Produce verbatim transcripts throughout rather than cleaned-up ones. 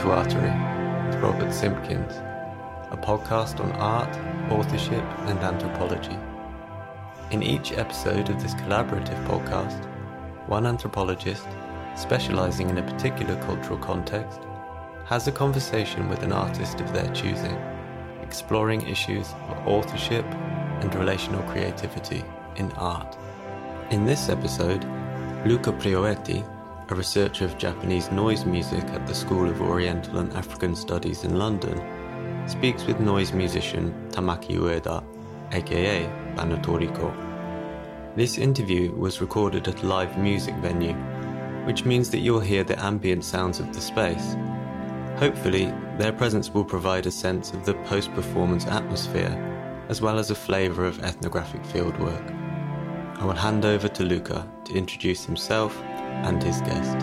to Artery with Robert Simpkins, a podcast on art, authorship and anthropology. In each episode of this collaborative podcast, one anthropologist, specialising in a particular cultural context, has a conversation with an artist of their choosing, exploring issues of authorship and relational creativity in art. In this episode, Luca Prioetti, a researcher of Japanese noise music at the School of Oriental and African Studies in London, speaks with noise musician Tamaki Ueda, aka Banatoriko. This interview was recorded at a live music venue, which means that you'll hear the ambient sounds of the space. Hopefully, their presence will provide a sense of the post-performance atmosphere, as well as a flavour of ethnographic fieldwork. I will hand over to Luca to introduce himself and his guest.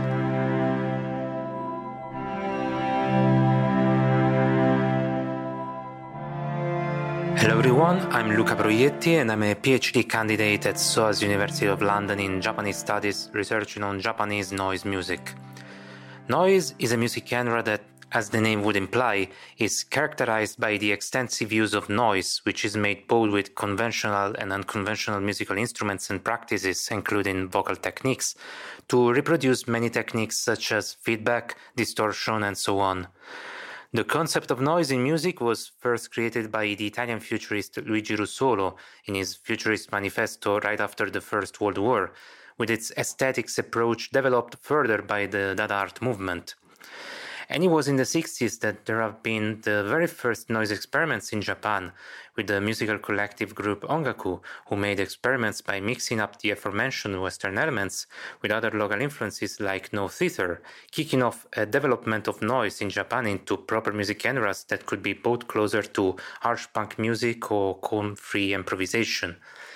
Hello everyone, I'm Luca Prioetti and I'm a PhD candidate at S O A S University of London in Japanese Studies, researching on Japanese noise music. Noise is a music genre that, as the name would imply, is characterized by the extensive use of noise, which is made both with conventional and unconventional musical instruments and practices, including vocal techniques, to reproduce many techniques such as feedback, distortion, and so on. The concept of noise in music was first created by the Italian futurist Luigi Russolo in his Futurist Manifesto right after the First World War, with its aesthetics approach developed further by the Dada art movement. And it was in the sixties that there have been the very first noise experiments in Japan, with the musical collective group Ongaku, who made experiments by mixing up the aforementioned Western elements with other local influences like no theater, kicking off a development of noise in Japan into proper music genres that could be both closer to harsh punk music or calm-free improvisation.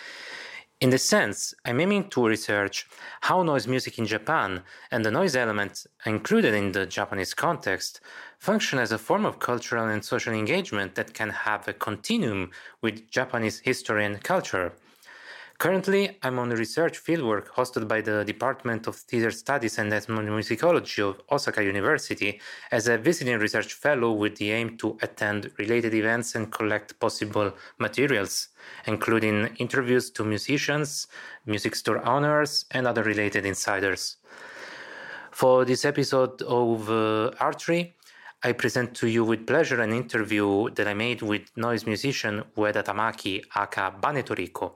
In this sense, I'm aiming to research how noise music in Japan and the noise elements included in the Japanese context function as a form of cultural and social engagement that can have a continuum with Japanese history and culture. Currently, I'm on a research fieldwork hosted by the Department of Theater Studies and Ethnomusicology of Osaka University as a visiting research fellow with the aim to attend related events and collect possible materials, including interviews to musicians, music store owners, and other related insiders. For this episode of uh, Artery, I present to you with pleasure an interview that I made with noise musician Ueda Tamaki, aka Banatoriko.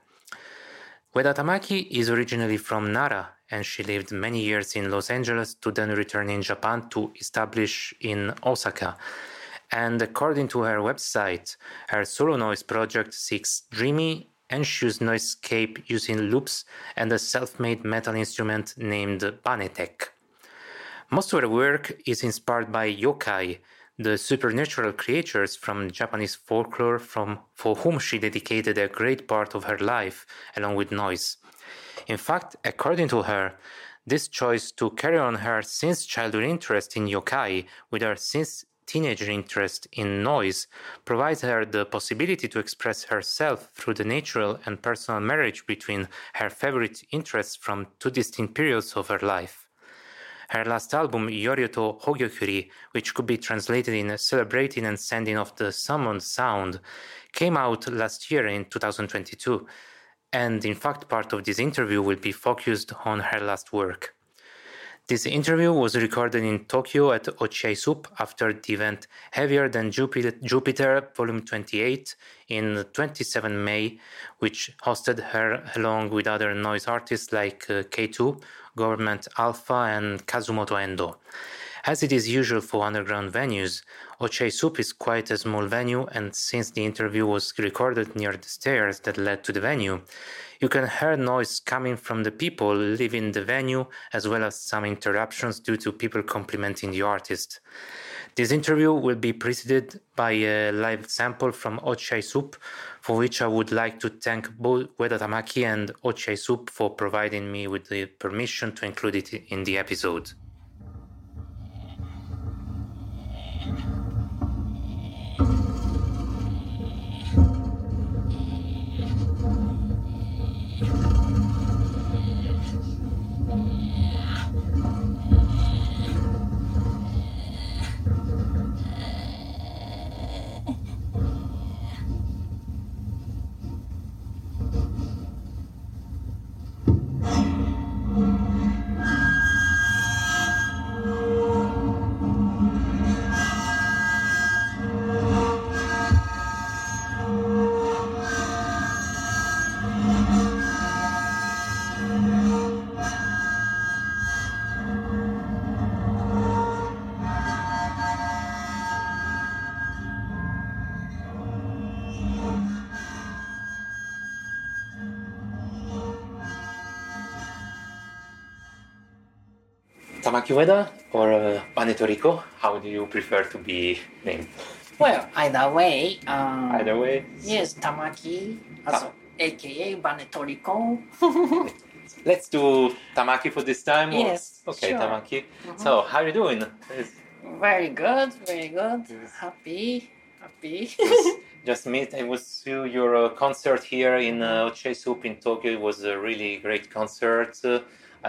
Ueda Tamaki is originally from Nara, and she lived many years in Los Angeles to then return in Japan to establish in Osaka. And according to her website, her solo noise project seeks dreamy, anxious noisescape using loops and a self-made metal instrument named Banetech. Most of her work is inspired by yokai, the supernatural creatures from Japanese folklore from, for whom she dedicated a great part of her life, along with noise. In fact, according to her, this choice to carry on her since childhood interest in yokai with her since teenager interest in noise provides her the possibility to express herself through the natural and personal marriage between her favorite interests from two distinct periods of her life. Her last album, Yoryoto Hogyokuri, which could be translated in Celebrating and Sending Off the Summoned Sound, came out last year in two thousand twenty-two, and in fact part of this interview will be focused on her last work. This interview was recorded in Tokyo at Ochiai Soup after the event Heavier Than Jupiter, Jupiter Volume twenty-eight in twenty-seventh of May, which hosted her along with other noise artists like uh, K two, Government Alpha and Kazumoto Endo. As it is usual for underground venues, Ochiai Soup is quite a small venue, and since the interview was recorded near the stairs that led to the venue, you can hear noise coming from the people leaving the venue, as well as some interruptions due to people complimenting the artist. This interview will be preceded by a live sample from Ochiai Soup, for which I would like to thank both Ueda Tamaki and Ochiai Soup for providing me with the permission to include it in the episode. Tamaki Ueda or uh, Pane Toriko? How do you prefer to be named? Well, either way. Um, Either way. Yes, Tamaki, also, Ta- aka Banetoriko. Let's do Tamaki for this time. or- Yes, Okay, sure. Tamaki. So, how are you doing? It's Very good, very good. Yes. Happy, happy. just, just meet. I was to your uh, concert here in uh, Ochei Soup in Tokyo. It was a really great concert. Uh,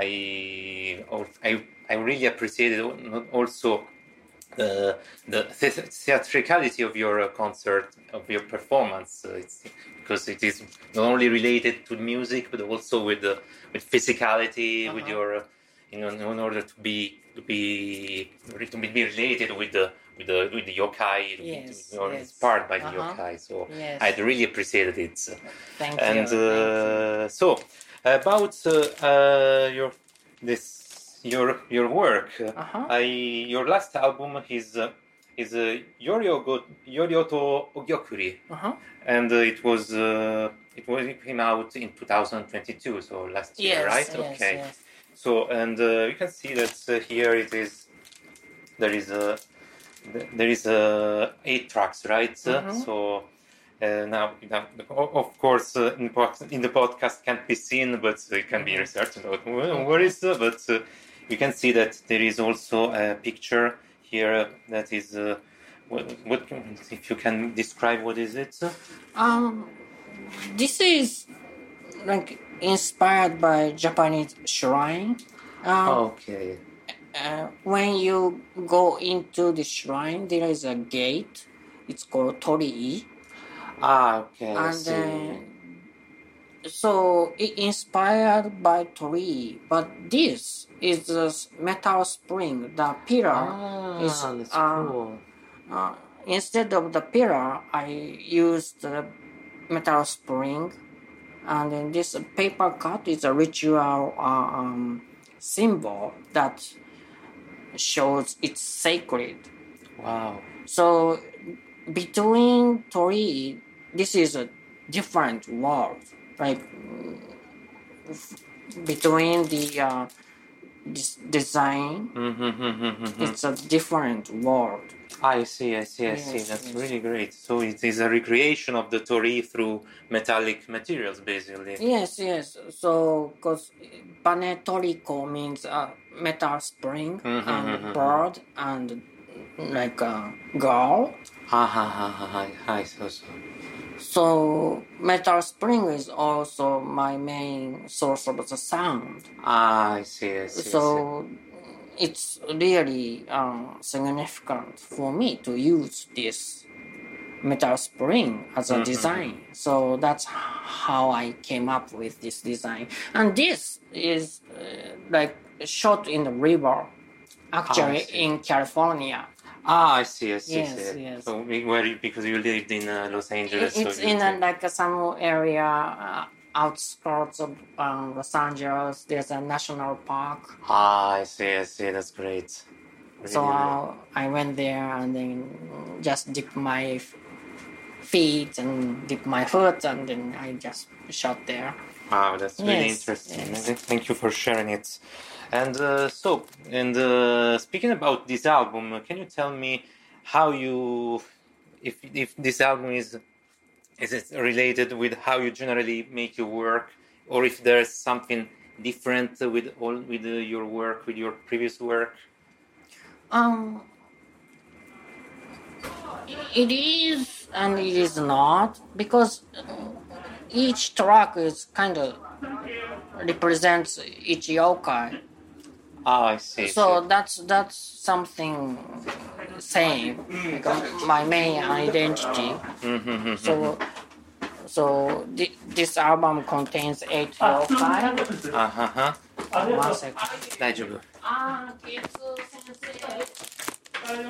I, I I really appreciated also uh, the the- theatricality of your uh, concert, of your performance. Uh, it's because it is not only related to music, but also with the with physicality, with Uh-huh. your uh, in, in order to be to be to be related with the with the with the yokai. to be- Yes, you're yes. inspired by the Uh-huh. yokai. So Yes. I really appreciated it. Thank And you. thank you. uh, so about uh, uh, your this your your work, Uh-huh. I your last album is uh, is uh, Yoryogo Yoryoto Ogyokuri, Uh-huh. and uh, it was uh, it was it came out in two thousand twenty-two, so last year, Yes, right? yes, Okay. yes. So and uh, you can see that uh, here it is. There is a there is a eight tracks, right? Mhm. So. Uh, now, now, o- of course, uh, in, pod- in the podcast can't be seen, but it can be researched about wh- what is. Uh, but uh, you can see that there is also a picture here that is. Uh, what, what if you can describe what is it? Um, this is like inspired by Japanese shrine. Um, Okay. uh, when you go into the shrine, there is a gate. It's called torii. Ah, okay. I And see. uh, so it inspired by torii, but this is a s- metal spring. The pillar ah, is that's uh, cool. uh, instead of the pillar, I used the metal spring, and then this paper cut is a ritual uh, um, symbol that shows it's sacred. Wow. So between torii, this is a different world. Like mm, f- between the uh, this design, Mm-hmm. it's a different world. I see, I see, I see. Yes, That's yes. really great. So it is a recreation of the torii through metallic materials, basically. Yes, yes. So, because Banetoriko means uh, metal spring Mhm, mhm, and bird and like a girl. Ha ha ha ha ha. I so so. So, metal spring is also my main source of the sound. Ah, I see, I see. So, it's really uh, significant for me to use this metal spring as a Mhm. design. So that's how I came up with this design. And this is uh, like shot in the river, actually see. in California. Ah, I see, I see. I Yes, see. yes. So we- where you, because you lived in uh, Los Angeles. It's so you in a, did- like some area uh, outskirts of um, Los Angeles. There's a national park. Ah, I see, I see. That's great. Really, So really- uh, I went there and then just dipped my f- feet and dipped my foot and then I just shot there. Wow, that's really Yes, interesting. yes. Thank you for sharing it. And uh, so, and uh, speaking about this album, uh, can you tell me how you, if if this album is, is it related with how you generally make your work, or if there's something different with all with uh, your work, with your previous work? Um, it is and it is not because each track is kind of represents each yokai. Ah, I see. So that's that's something same, like uh, my main identity. Mm-hmm, So so thi- this album contains eight yokai. uh huh. One second. 大丈夫。 あー、ケツ先生。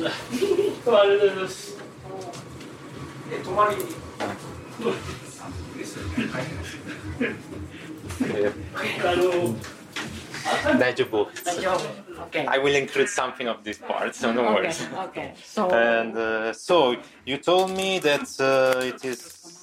ありがとうございます。え、泊まりに。 Daijoubu. Okay. I will include something of this part, so no Okay. worries. Okay. So. And uh, so you told me that uh, it is.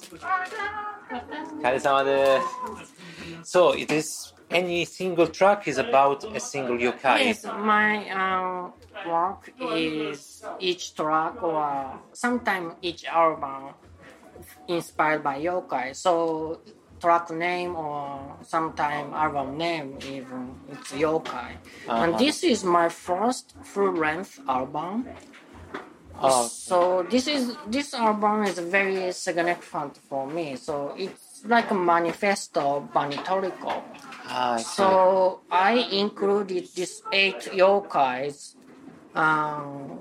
So it is. Any single track is about a single yokai. Yes, my um, work is each track or sometimes each album inspired by yokai. So track name or sometime album name even it's yokai. Uh-huh. And this is my first full-length album. Oh. So this is this album is very significant for me. So it's like a manifesto Banitoriko. Ah, I see. So I included these eight yokais, um,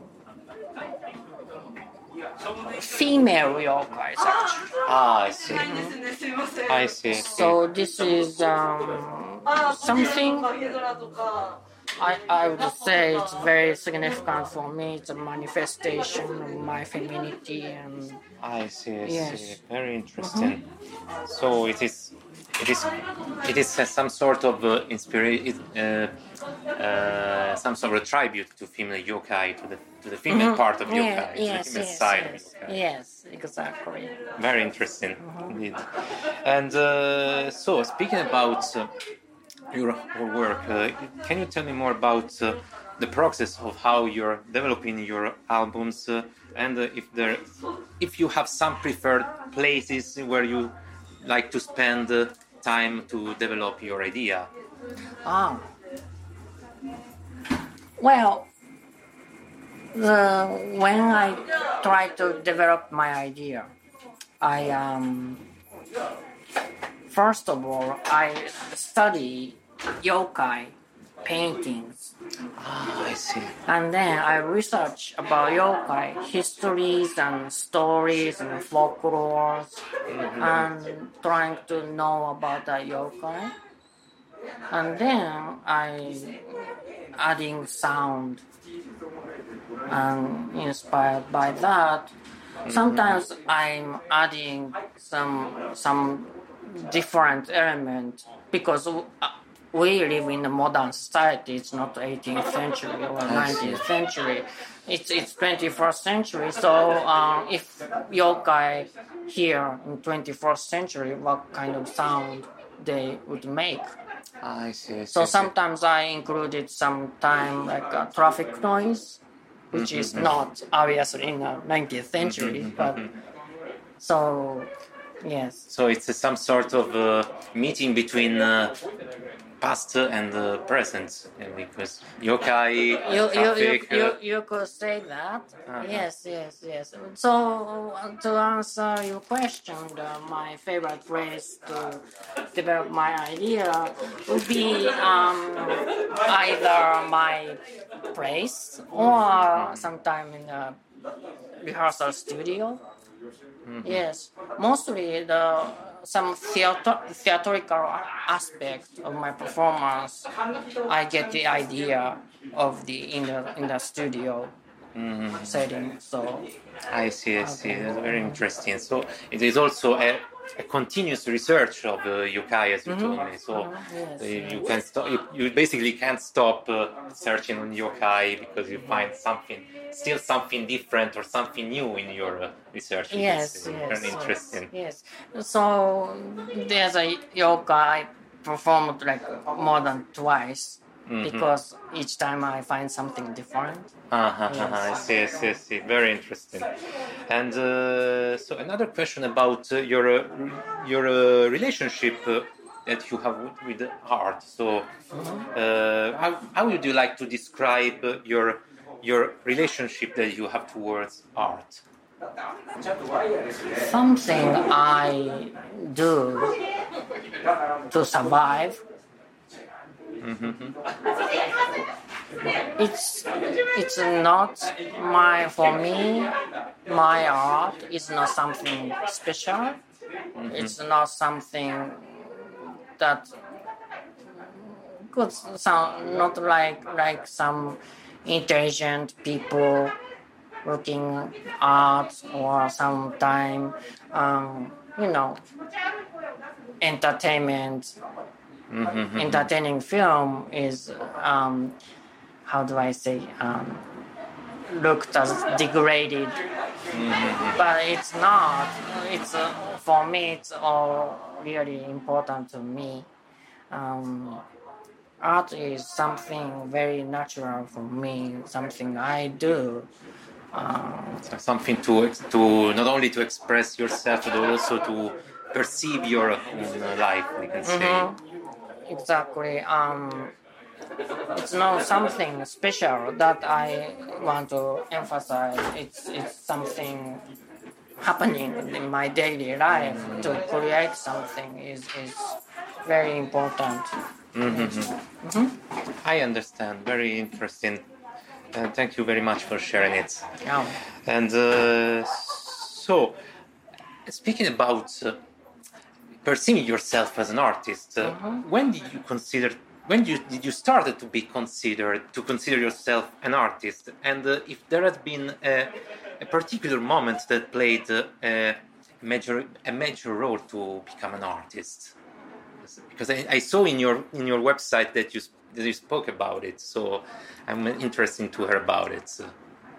female yokais actually. Ah, I see. I see. So this is um, something I, I would say it's very significant for me. It's a manifestation of my femininity and I see. I Yes. see. Very interesting. So it is. It is. It is uh, some sort of uh, inspiration. Uh, uh, some sort of tribute to female yokai, to the to the female part of yokai, yeah, to yes, the female yes, side yes, of yokai. yes, exactly. Very interesting, indeed. And uh, so, speaking about uh, your, your work, uh, can you tell me more about uh, the process of how you're developing your albums, uh, and uh, if there, if you have some preferred places where you like to spend uh, time to develop your idea? Ah. Well, the, when I try to develop my idea, I um, first of all I study yokai paintings, Ah, I see. and then I research about yokai histories and stories and folklore, and trying to know about the yokai, and then I adding sound and inspired by that. Sometimes I'm adding some some different element because uh, we live in a modern society. It's not eighteenth century or nineteenth century. It's it's twenty-first century. So uh, if yokai here in twenty-first century, what kind of sound they would make? Ah, I see. I see. So I see. sometimes I included some time like uh, traffic noise, which is not obviously in the nineteenth century, but so yes, So it's uh, some sort of uh, meeting between uh, past and uh, present, uh, because yokai, you you, you, traffic. you, uh, you could say that. Uh-huh. Yes, yes, yes. So uh, to answer your question, the, my favorite place to develop my idea would be um, either my place or sometime in the rehearsal studio. Yes, mostly the some theater, theatrical aspect of my performance. I get the idea of the in the in the studio setting. So I see, I see. That's very interesting. So it is also a, a continuous research of uh, yokai, as you told me. So yes, uh, you can stop. You, you basically can't stop uh, searching on yokai because you find something, still something different or something new in your uh, research. yes, It's uh, yes, very interesting. yes. So there's a yoga I performed like more than twice. Because each time I find something different. Uh-huh, uh-huh. I see, I see, I see. Very interesting. And uh, so another question about uh, your uh, your uh, relationship uh, that you have with, with the art. So, uh, how how would you like to describe uh, your your relationship that you have towards art? Something I do to survive. It's it's not my for me. My art is not something special. It's not something that could sound not like like some intelligent people looking art or sometime um, you know entertainment, Mm-hmm. entertaining film is, um, how do I say, um, looked as degraded, Mm-hmm. but it's not. It's uh, for me. It's all really important to me. Um, art is something very natural for me. Something I do. Um, So something to ex- to not only to express yourself, but also to perceive your own life. We can say. mhm, exactly. Um, it's not something special that I want to emphasize. It's it's something happening in my daily life. To create something is is very important. I understand. Very interesting. Uh, thank you very much for sharing it. Yeah. And uh, so, speaking about uh, perceiving yourself as an artist, uh, when did you consider? When you, did you started to be considered to consider yourself an artist? And uh, if there has been a, a particular moment that played uh, a major a major role to become an artist, because I, I saw in your in your website that you that you spoke about it, so I'm interested to hear about it. So.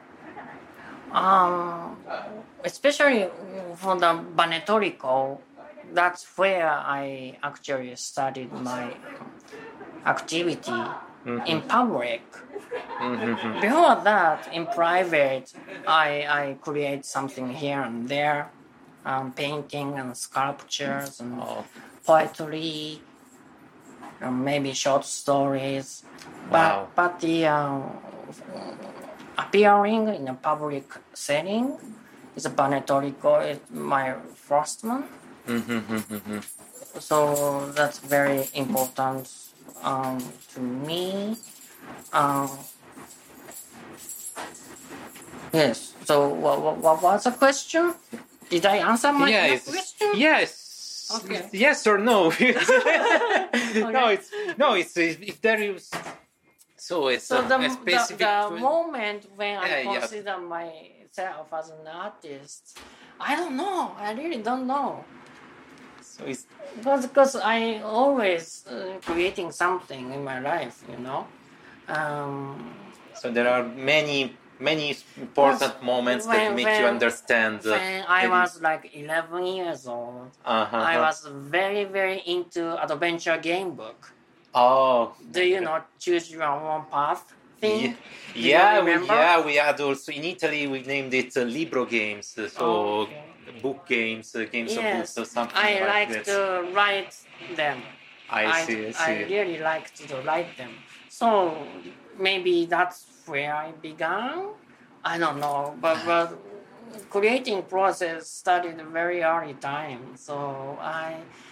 Um, especially for the Banetorico, that's where I actually started my activity in public. Mm-hmm. Before that, in private, I, I create something here and there, um, painting and sculptures and Oh. poetry, um, maybe short stories. Wow. But but the um, appearing in a public setting is a Banetorico. It's my first one. Mm-hmm. So that's very important um, to me. Um, yes. So what, what, what was the question? Did I answer my, Yeah, my it's, question? yes. Okay. Yes or no? No, it's no. It's if there is. So it's So a, the, a the, specific. the twi- moment when I Yeah, yeah. consider myself as an artist, I don't know. I really don't know. So it's Because, because I always uh, creating something in my life, you know. Um, so there are many many important Yes, moments that when- make when- you understand. Uh, when I that was like eleven years old, Uh-huh. I was very, very into adventure game book. Oh. Do you know choose your own path thing? Yeah, Do you yeah, we, remember? yeah, we had also in Italy. We named it uh, Libro games, uh, so Oh, okay. book games, uh, games of Yes, books, or something I like like that. to write them. I see, I see. I really like to write them. So maybe that's where I began. I don't know, but but creating process started a very early time. So I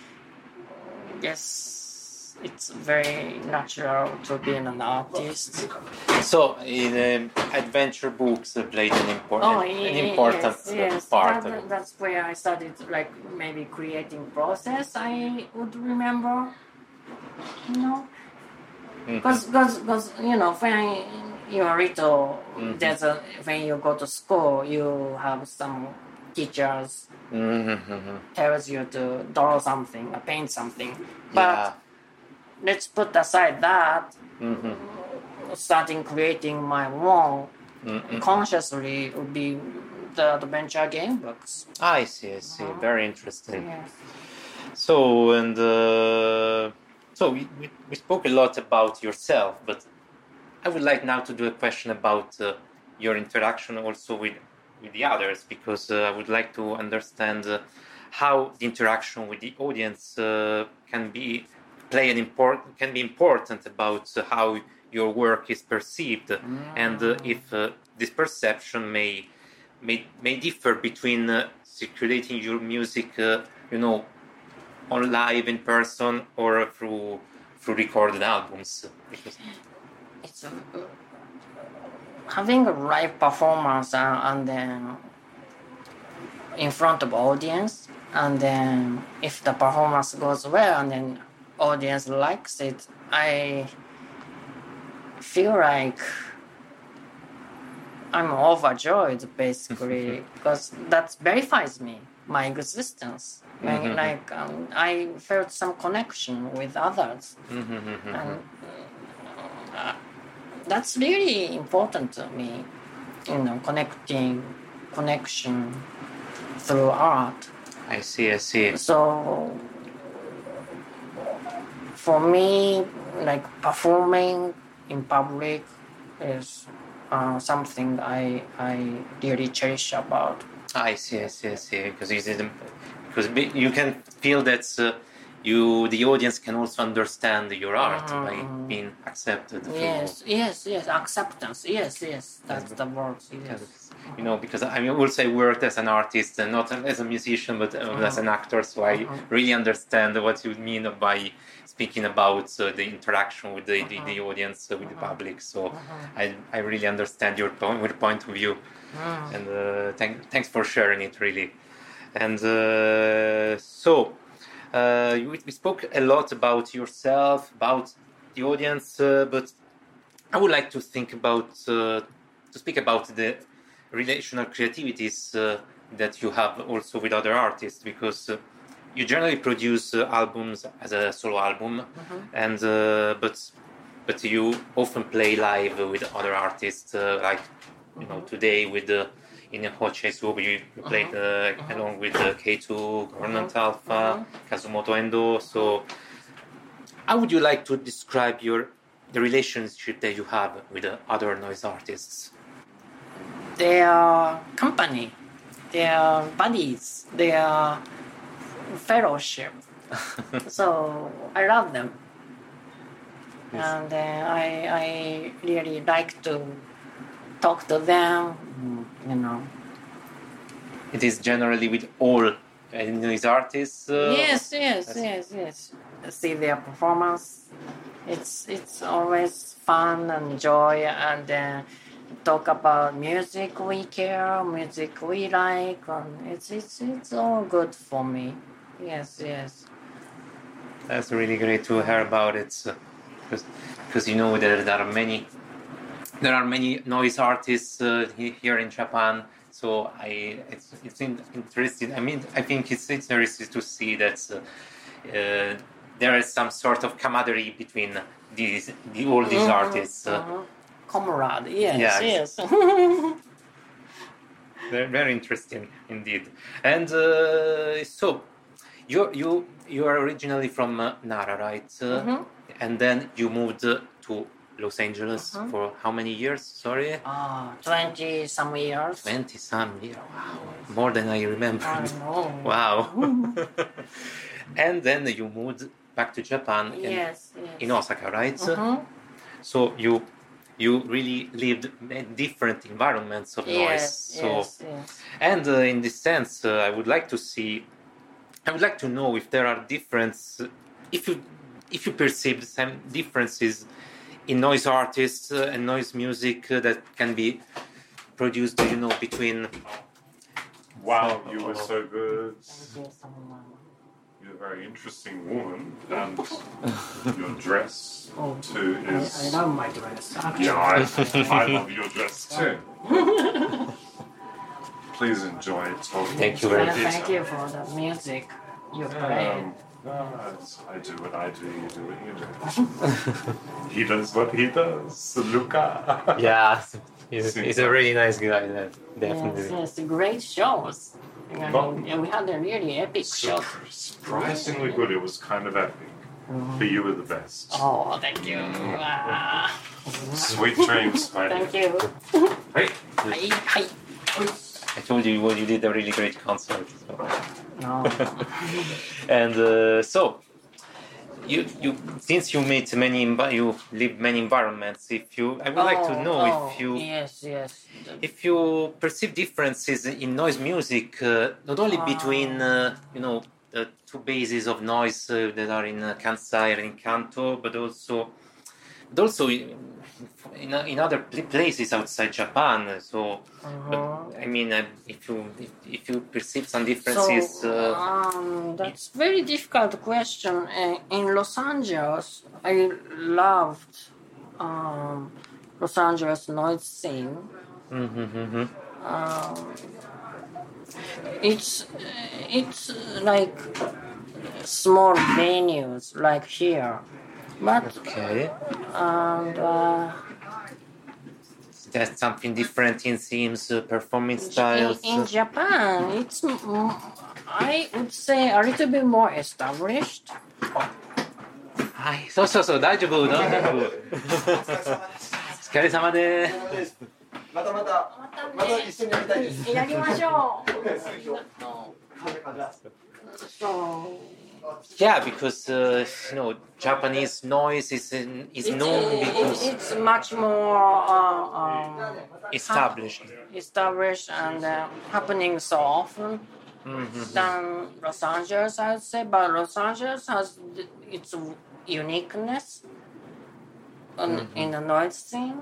guess it's very natural to be an artist. So, in um, adventure books uh, played an important, Oh, an ye- important yes, uh, yes. part That, of it. that's where I started, like maybe creating process. I would remember, you know, because because you know when you're little, Mhm. there's a when you go to school, you have some teachers Mm-hmm. tells you to draw something, or paint something. But Yeah. let's put aside that. Mm-hmm. Starting creating my own Mm-hmm. consciously would be the adventure game books. I see, I see. Very interesting. Yes. So, and uh, so we, we, we spoke a lot about yourself, but I would like now to do a question about uh, your interaction also with with the others, because uh, I would like to understand uh, how the interaction with the audience uh, can be play an important can be important about uh, how your work is perceived, and uh, if uh, this perception may may may differ between uh, circulating your music, uh, you know, on live in person or through through recorded albums. Because It's uh, having a live performance uh, and then in front of audience, and then if the performance goes well and then audience likes it, I feel like I'm overjoyed basically because that verifies me. my existence. Like, Mhm. like um, I felt some connection with others, Mhm. and uh, that's really important to me. You know, connecting, connection through art. I see, I see. So for me, like performing in public is uh, something I I really cherish about. I see, I see, I see. Because you didn't, because be- you can feel that uh, you, the audience, can also understand your art by being accepted. through- Yes, yes, yes. Acceptance. Yes, yes. That's the word. Yes. Because, you know, because I mean, also I worked as an artist, and not as a musician, but uh, as an actor, so I really understand what you mean by speaking about uh, the interaction with the, the, the audience, uh, with the public. So I, I really understand your point, your point of view, and uh, thank, thanks for sharing it, really. And uh, so uh, we, we spoke a lot about yourself, about the audience, uh, but I would like to think about uh, to speak about the relational creativities uh, that you have also with other artists, because uh, you generally produce uh, albums as a solo album, and uh, but but you often play live with other artists, uh, like you know today with the in Hoche Sub you, you played uh, along with uh, K two, Government Alpha, Kazumoto Endo. So how would you like to describe your the relationship that you have with the other noise artists? Their company, their buddies, their fellowship. So I love them, Yes. and uh, I I really like to talk to them. You know. It is generally with all uh, noise artists. Uh, Yes, yes, yes. yes, yes. See their performance. It's it's always fun and joy, and uh, talk about music we care, music we like, and it's it's it's all good for me. Yes, yes. That's really great to hear about it, because because you know there, there are many there are many noise artists uh, he- here in Japan. So I it's it's in, interesting. I mean, I think it's interesting to see that uh, uh, there is some sort of camaraderie between these the, all these artists. Uh, Uh-huh. Comrade. Yes, Yeah, yes. Very, very interesting indeed. And uh, so, you you you are originally from uh, Nara, right? Uh, And then you moved uh, to Los Angeles for how many years? Sorry, Ah, twenty some years. twenty some years. Wow, more than I remember. I know. Wow. And then you moved back to Japan in, Yes, yes. in Osaka, right? Mhm. So you you really lived in different environments of noise. Yes, So. yes, yes. And uh, in this sense, uh, I would like to see, I would like to know if there are differences, if you, if you perceive some differences in noise artists uh, and noise music uh, that can be produced, you know, between. Wow, you were so good. Thank you so much. You're a very interesting woman, and your dress Oh, too I, is. I love my dress. Actually. Yeah, I, I love your dress too. Please enjoy it. Talking Thank you to very And Peter. thank you for the music you play. Um, no, it's- I do what I do, you do what you do. He does what he does, Luca. Yeah, he's, he's a really nice guy, definitely. Yes, yes, great shows. I mean, yeah, we had a really epic show. Sur- Surprisingly good. It was kind of epic. But you were the best. Oh, thank you. Ah, Sweet dreams, my thank dear. you. Hey, Hi, hi. I told you, well, you did a really great concert. So. No. And uh, so, you you since you meet many envi- you live many environments. If you, I would like to Oh, know oh, if you Yes, yes. if you perceive differences in noise music, uh, not only between uh, you know the two bases of noise uh, that are in uh, Kansai and in Kanto, but also but also in in, in other pl- places outside Japan. So, but, I mean, uh, if you if, if you perceive some differences. So, uh, um, that's very difficult question. Uh, in Los Angeles, I loved um, Los Angeles noise scene. mhm, mhm. Um, It's it's like small venues like here, but Okay. and uh, There's something different in themes, uh, performance in, styles. in Japan, it's mm, I would say a little bit more established. はい、そうそうそう、大丈夫、大丈夫。お疲れ様です。 またまた、また一緒にやりたいです。 やりましょう。So Yeah, because uh, you know Japanese noise is in, is known because it's much more uh, um, established. established and uh, happening so often Mm-hmm. than Los Angeles, I would say. But Los Angeles has th- its uniqueness on, Mm-hmm. in the noise scene.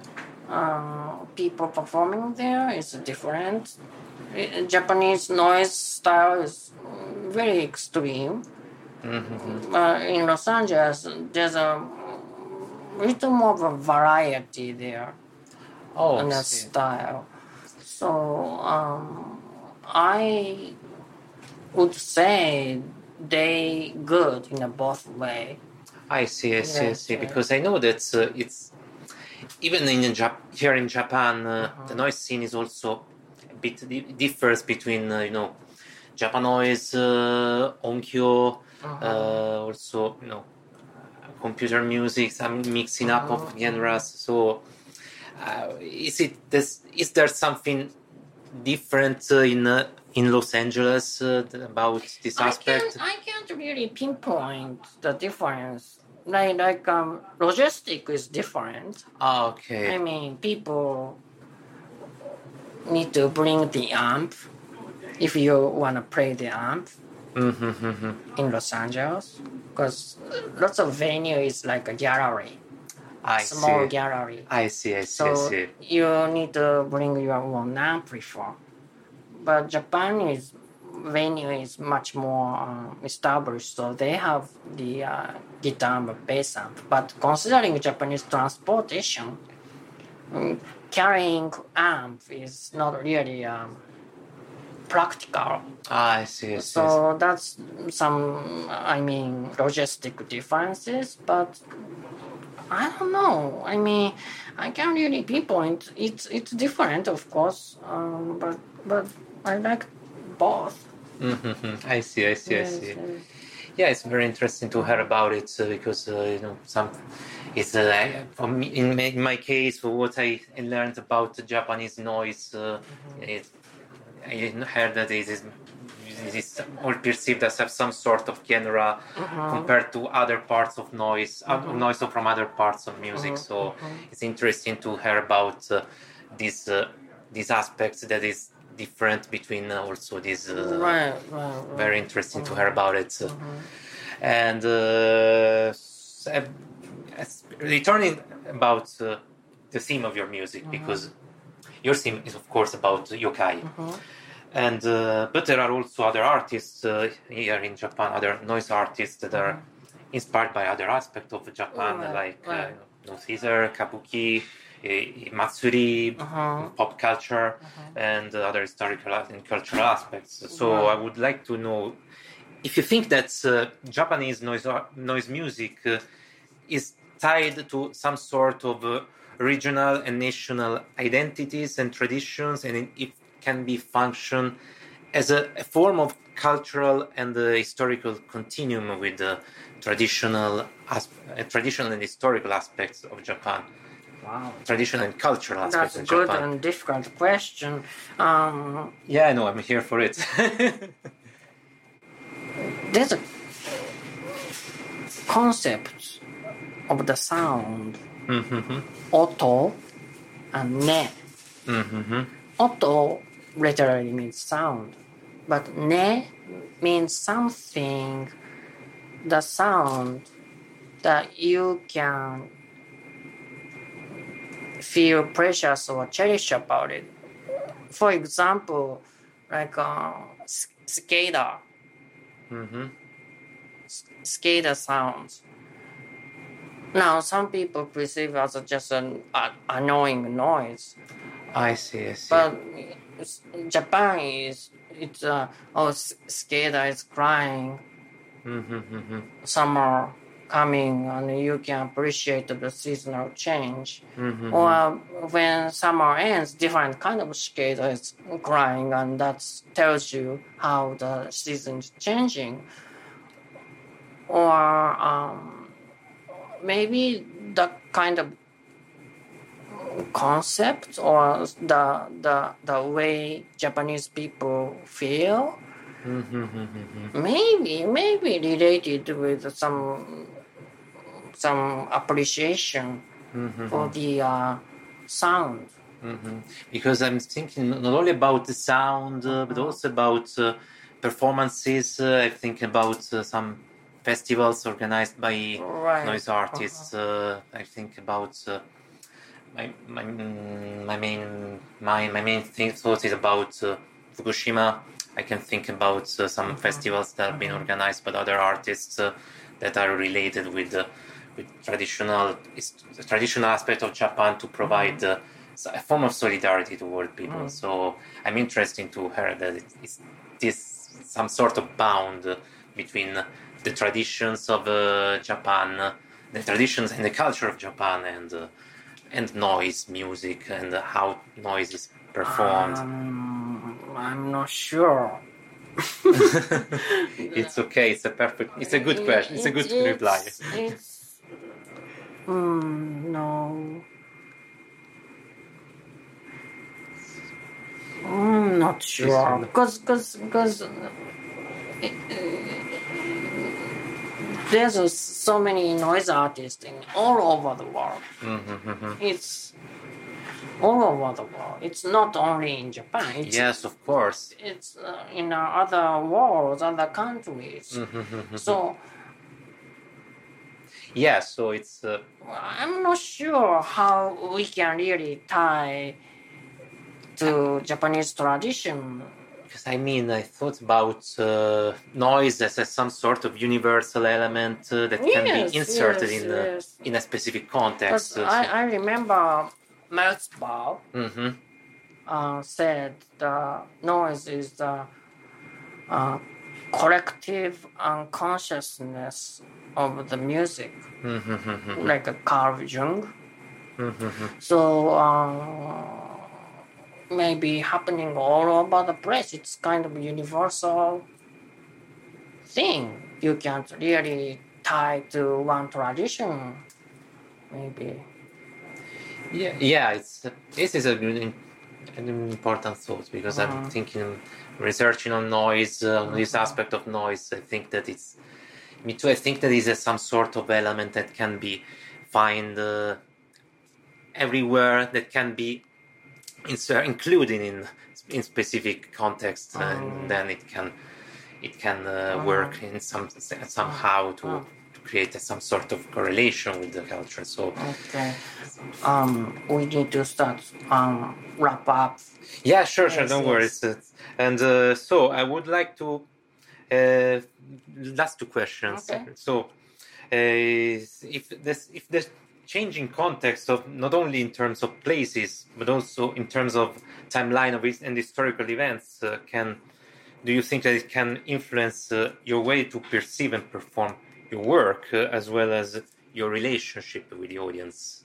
Uh, people performing there is different. Uh, Japanese noise style is very extreme. Mm-hmm. Uh, in Los Angeles, there's a little more of a variety there Oh, in I the see. style. So um, I would say they good in a both way. I see, I see, I Yes, see. yes. Because I know that uh, it's even in Jap- here in Japan, uh, Uh-huh. the noise scene is also a bit di- differs between uh, you know Japanoise, uh, onkyo, Uh-huh. uh, also you know computer music, some mixing up of genres. So, uh, is it this? Is there something different uh, in uh, in Los Angeles uh, about this I aspect? can't, I can't really pinpoint the difference. Like, like um, logistic is different. Ah, I okay. mean, people need to bring the amp if you want to play the amp Mm-hmm, mm-hmm. in Los Angeles, because lots of venue is like a gallery, I small see. gallery. I see. I see. I So see. you need to bring your own amplifier. But Japan is venue is much more um, established, so they have the uh, guitar and bass amp. But considering Japanese transportation, um, carrying amp is not really um, practical. Ah, I see. I see. I see. So that's some, I mean, logistic differences. But I don't know. I mean, I can't really pinpoint. It's it's different, of course. Um, but but I like both. Mm-hmm. I see. I see. I Yes, see. yes. Yeah, it's very interesting to hear about it uh, because uh, you know some. It's uh, for me in my, in my case for what I learned about the Japanese noise. Uh, it, I heard that it is it is all perceived as have some sort of genre compared to other parts of noise, uh, noise from other parts of music. So it's interesting to hear about uh, these uh, these aspects that is different between uh, also these. Uh, Right, right, right. Very interesting to hear about it. And uh, s- uh, as- returning about uh, the theme of your music, because your theme is of course about yokai. And uh, but there are also other artists uh, here in Japan, other noise artists that are inspired by other aspects of Japan, Right, like right. uh, no theater, kabuki, eh, matsuri, Uh-huh. pop culture, and other historical and cultural aspects. So I would like to know if you think that uh, Japanese noise noise music uh, is tied to some sort of uh, regional and national identities and traditions, and it can be function as a, a form of cultural and uh, historical continuum with the traditional as- uh, traditional and historical aspects of Japan. Wow. Traditional and cultural aspects That's a of good Japan. and difficult question. Um, Yeah, I know. I'm here for it. there's a concept of the sound, Mm-hmm. oto and ne. Mm-hmm. Oto literally means sound, but ne means something, the sound that you can feel precious or cherish about it. For example, like uh, s- cicada, Mm-hmm. cicada sounds. Now, some people perceive as just an uh, annoying noise, I see. I see. but Japan is it's uh, oh, s- skater is crying. Mm-hmm, mm-hmm. Summer coming, and you can appreciate the seasonal change. Mm-hmm. Or when summer ends, different kind of skater is crying, and that tells you how the season is changing. Or um, maybe the kind of concept or the the the way Japanese people feel. Mm-hmm. Maybe, maybe related with some some appreciation Mm-hmm. for the uh, sound. Mm-hmm. Because I'm thinking not only about the sound, uh, but also about uh, performances. Uh, I think about uh, some festivals organized by Right. noise artists. Uh, I think about uh, my my mm, my main my my main thing thought is about uh, Fukushima. I can think about uh, some festivals that have been organized by other artists uh, that are related with uh, with traditional is, the traditional aspect of Japan to provide uh, a form of solidarity toward people. Mm. So I'm interested to hear that it is this some sort of bound uh, between the traditions of uh, Japan, uh, the traditions and the culture of Japan, and uh, and noise music and uh, how noise is performed. Um, I'm not sure. It's okay. It's a perfect. It's a good question. It's a good It's- reply. It's mm, no. I'm not sure because because because there's uh, so many noise artists in all over the world. Mm-hmm. It's all over the world. It's not only in Japan. It's, Yes, of course. It's uh, in uh, other worlds, other countries. Mm-hmm. So Yeah, so it's uh, I'm not sure how we can really tie to Japanese tradition. because I mean I thought about uh, noise as a, some sort of universal element uh, that can Yes, be inserted yes, in uh, yes. in a specific context. Because I, I remember Merzbow Mm-hmm. uh, said the noise is the uh, collective unconsciousness of the music, Mm-hmm. like a Carl Jung. Mm-hmm. So uh, maybe happening all over the place. It's kind of universal thing. You can't really tie to one tradition. Maybe. Yeah, yeah. It's uh, this is a good, an important thought because I'm Uh-huh. thinking, researching on noise, uh, on this aspect of noise. I think that it's me too. I think that is a, some sort of element that can be find uh, everywhere. That can be insert included in in specific context, Uh-huh. and then it can it can uh, work in some somehow to. Uh-huh. Create a, some sort of correlation with the culture. So Okay. Um, we need to start um wrap up. yeah, sure, sure, Yes, don't yes. worry. It's, uh, and uh, so I would like to uh, last two questions. Okay. So uh, if this if the changing context of not only in terms of places but also in terms of timeline of it and historical events uh, can do you think that it can influence uh, your way to perceive and perform your work uh, as well as your relationship with the audience?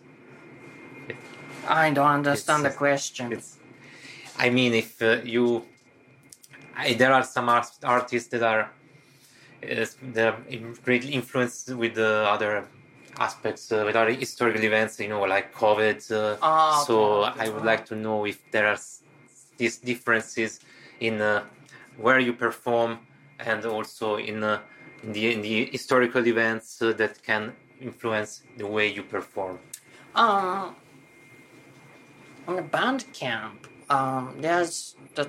I don't understand It's- the question. It's, I mean, if uh, you, I, there are some art, artists that are uh, that are greatly influenced with the other aspects, uh, with other historical events, you know, like COVID. Uh, Ah, so okay, okay. I would like to know if there are s- these differences in uh, where you perform and also in uh, in the in the historical events uh, that can influence the way you perform. Um, on the band camp, um, there's the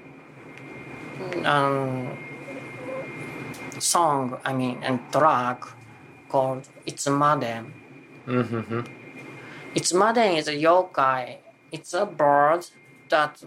um song. I mean, and track called "It's Maden." Mm-hmm. It's Maden is a yokai. It's a bird that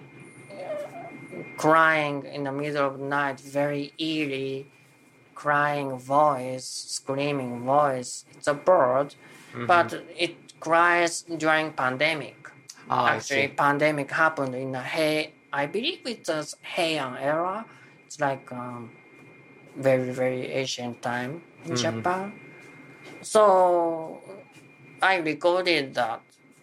crying in the middle of the night, very eerie, crying voice, screaming voice. It's a bird, but it cries during pandemic. Ah, I Actually, see. pandemic happened in the Hei I believe it's a Heian era. It's like um, very, very ancient time in Mhm. Japan. So I recorded that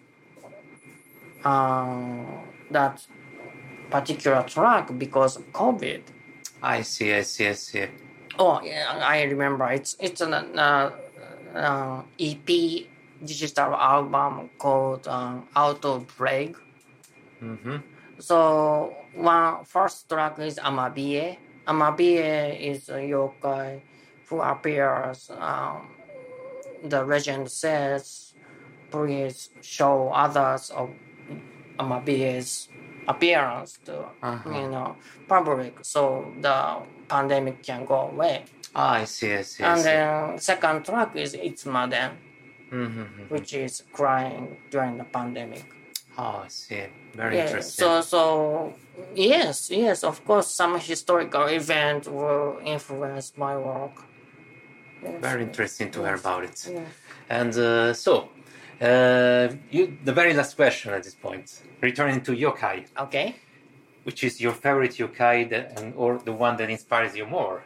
um, that particular track because of COVID. I see, I see, I see. Oh, yeah, I remember. It's it's an uh, uh, E P digital album called um, Out of Plague. Mm-hmm. So one first track is Amabie. Amabie is a yokai who appears. Um, the legend says, "Please show others of Amabie's appearance to Uh-huh. you know public, so the pandemic can go away." Ah, I see, I see, I And see. then second track is Itsumaden, Mm-hmm. which is crying during the pandemic. Oh, I see. Very Yeah, interesting. so so yes, yes, of course, some historical event will influence my work. Yes, Very yes, interesting to hear yes, about it. yes. And uh, so, uh, you, the very last question at this point, returning to yokai, Okay. which is your favorite yokai that, and, or the one that inspires you more?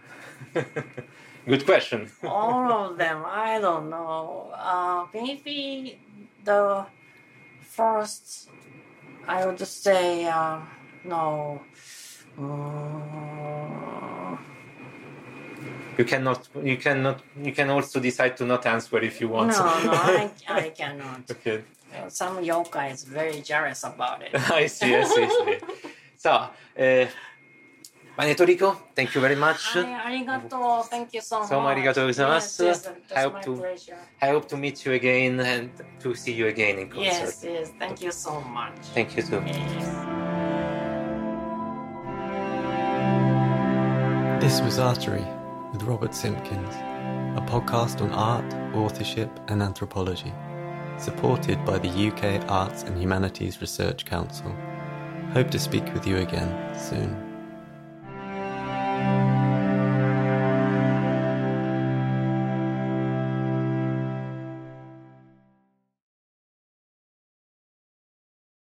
Good question. All of them, I don't know. Uh, maybe the first, I would say, uh, no. Mm, You cannot, you cannot, you can also decide to not answer if you no, want. no, I, I cannot. Okay. Uh, Some yokai is very jealous about it. I see, I see, I see. So, uh, Manetoriko, thank you very much. はい、ありがとう。Thank you so much. どうもありがとうございます Yes, yes, that's I hope my to- pleasure. I hope to meet you again and to see you again in concert. Yes, yes. Thank you so much. Thank you too. Yes. This was Artery with Robert Simpkins, a podcast on art, authorship, and anthropology, supported by the U K Arts and Humanities Research Council. Hope to speak with you again soon.